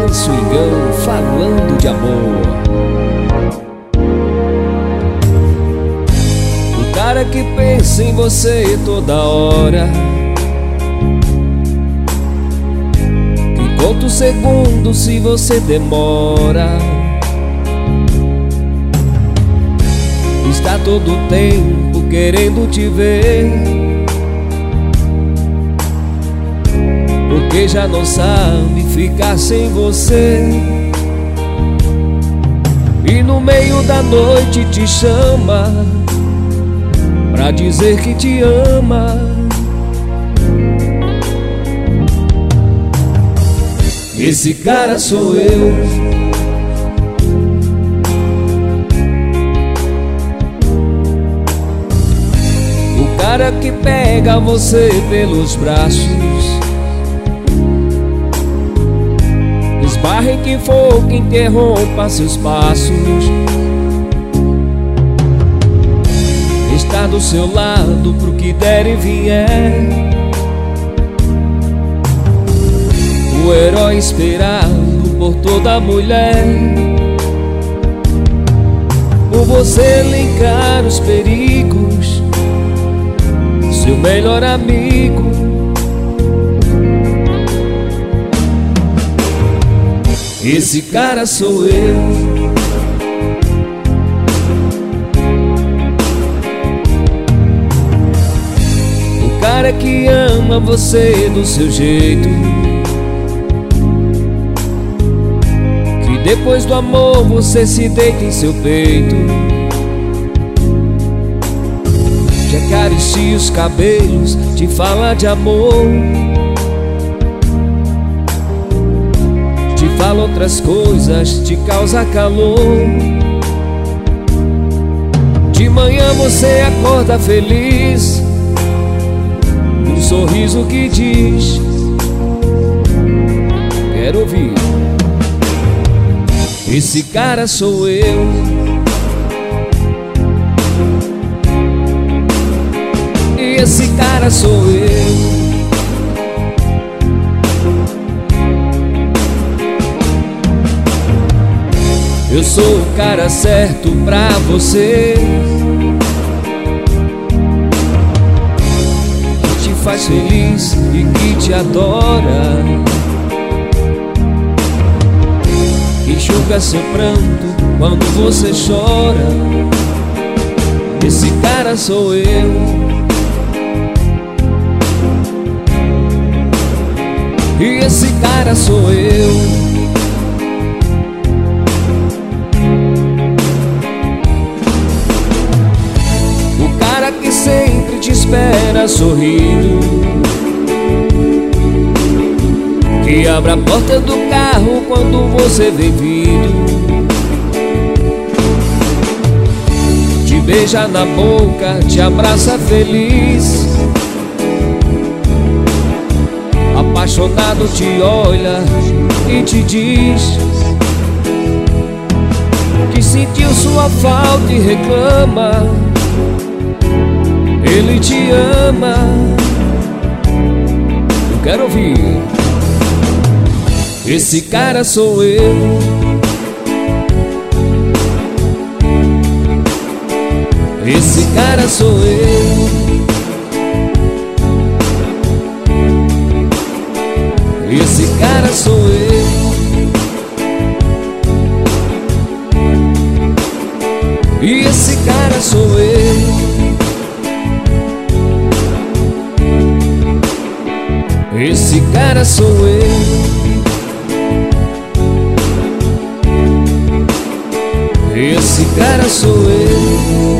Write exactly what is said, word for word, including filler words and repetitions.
swingão falando de amor. O cara que pensa em você toda hora, que conta os segundos se você demora, está todo o tempo querendo te ver, porque já não sabe ficar sem você. E no meio da noite te chama pra dizer que te ama. Esse cara sou eu. O cara que pega você pelos braços, esbarre que for que interrompa seus passos, está do seu lado pro que der e vier, o herói esperado por toda mulher, por você linkar os perigos, seu melhor amigo. Esse cara sou eu. O cara que ama você do seu jeito, que depois do amor você se deita em seu peito, te acaricia os cabelos, te fala de amor, te fala outras coisas, te causa calor. De manhã você acorda feliz, um sorriso que diz: quero ouvir. Esse cara sou eu. E esse cara sou eu. Eu sou o cara certo pra você, que te faz feliz e que te adora, que enxuga seu pranto quando você chora. Esse cara sou eu. E esse cara sou eu. Que sempre te espera sorrindo, que abre a porta do carro quando você vem vindo, te beija na boca, te abraça feliz, apaixonado te olha e te diz que sentiu sua falta e reclama. Ele te ama. Eu quero ouvir. Esse cara sou eu. Esse cara sou eu. Esse cara sou eu. E esse cara sou eu. Esse cara sou eu. Esse cara sou eu.